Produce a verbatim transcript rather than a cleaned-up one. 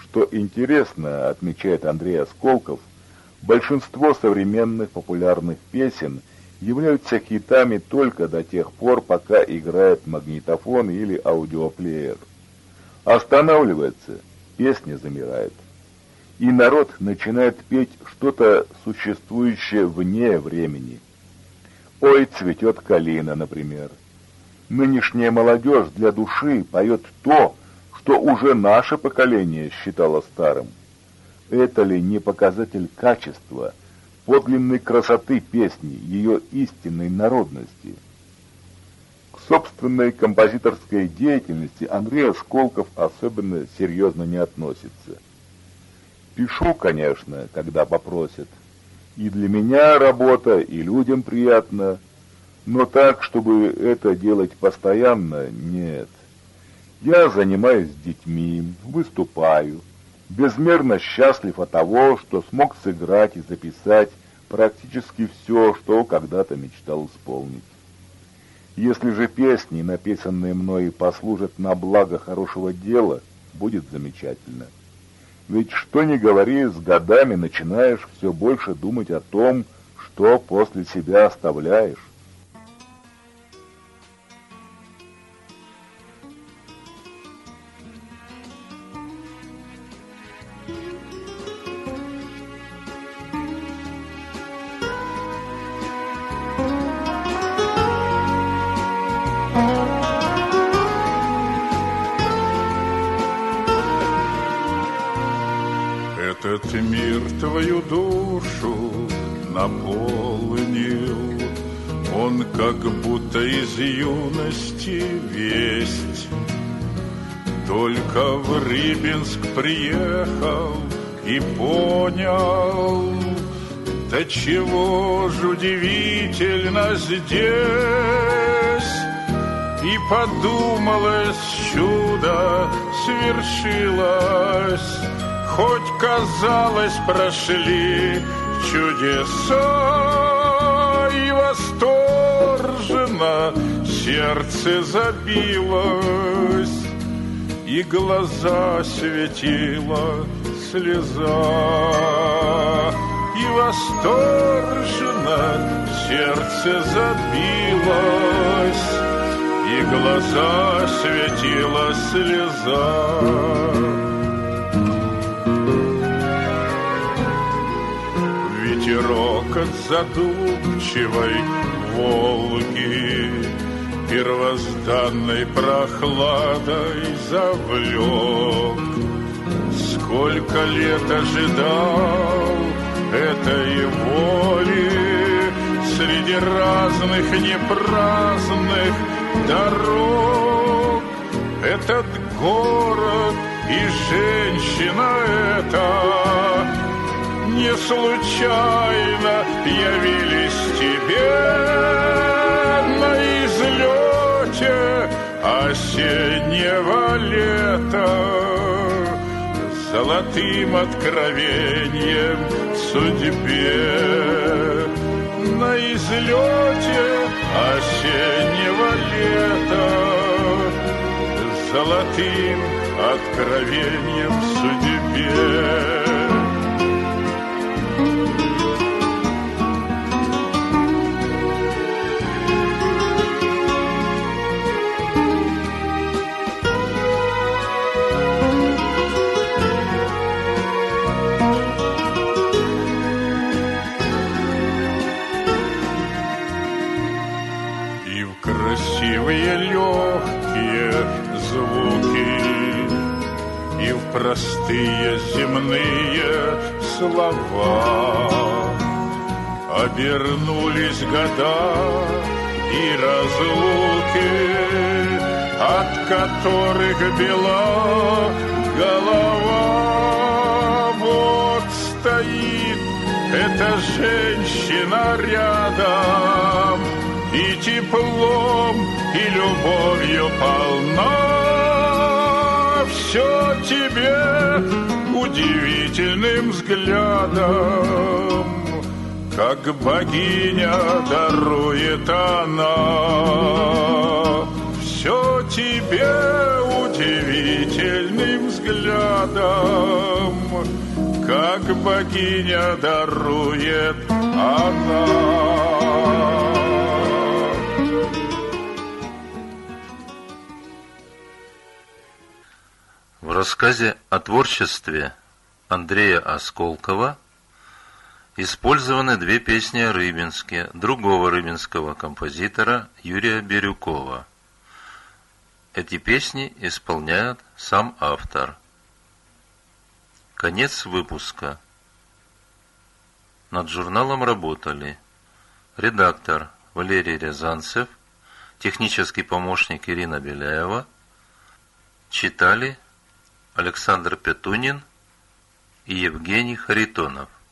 Что интересно, отмечает Андрей Осколков, большинство современных популярных песен являются хитами только до тех пор, пока играет магнитофон или аудиоплеер. Останавливается, песня замирает. И народ начинает петь что-то существующее вне времени. «Ой, цветет калина», например. Нынешняя молодежь для души поет то, что уже наше поколение считало старым. Это ли не показатель качества, подлинной красоты песни, ее истинной народности? К собственной композиторской деятельности Андрей Осколков особенно серьезно не относится. Пишу, конечно, когда попросят. И для меня работа, и людям приятно, но так, чтобы это делать постоянно, нет. Я занимаюсь с детьми, выступаю, безмерно счастлив от того, что смог сыграть и записать практически все, что когда-то мечтал исполнить. Если же песни, написанные мной, послужат на благо хорошего дела, будет замечательно. Ведь что ни говори, с годами начинаешь все больше думать о том, что после себя оставляешь. Этот мир твою душу наполнил, он как будто из юности весть. Только в Рыбинск приехал и понял, до чего ж удивительно здесь. И подумалось, чудо свершилось, хоть, казалось, прошли чудеса, и восторженно сердце забилось, и глаза светила слеза, и восторженно сердце забилось, и глаза светила слеза. Ветерок от задумчивой Волги первозданной прохладой завлек. Сколько лет ожидал этой воли среди разных непраздных дорог. Этот город и женщина эта не случайно явились тебе на излете осеннего лета, золотым откровением судьбе. На излете осеннего лета, золотым откровением судьбе. Красивые легкие звуки и в простые земные слова обернулись года и разлуки, от которых бела голова. Вот стоит эта женщина рядом, и теплом, и любовью полна. Все тебе удивительным взглядом, как богиня дарует она. Все тебе удивительным взглядом, взглядом, как богиня дарует она. В рассказе о творчестве Андрея Осколкова использованы две песни о Рыбинске другого рыбинского композитора Юрия Бирюкова. Эти песни исполняет сам автор. Конец выпуска. Над журналом работали редактор Валерий Рязанцев, технический помощник Ирина Беляева, читали Александр Петунин и Евгений Харитонов.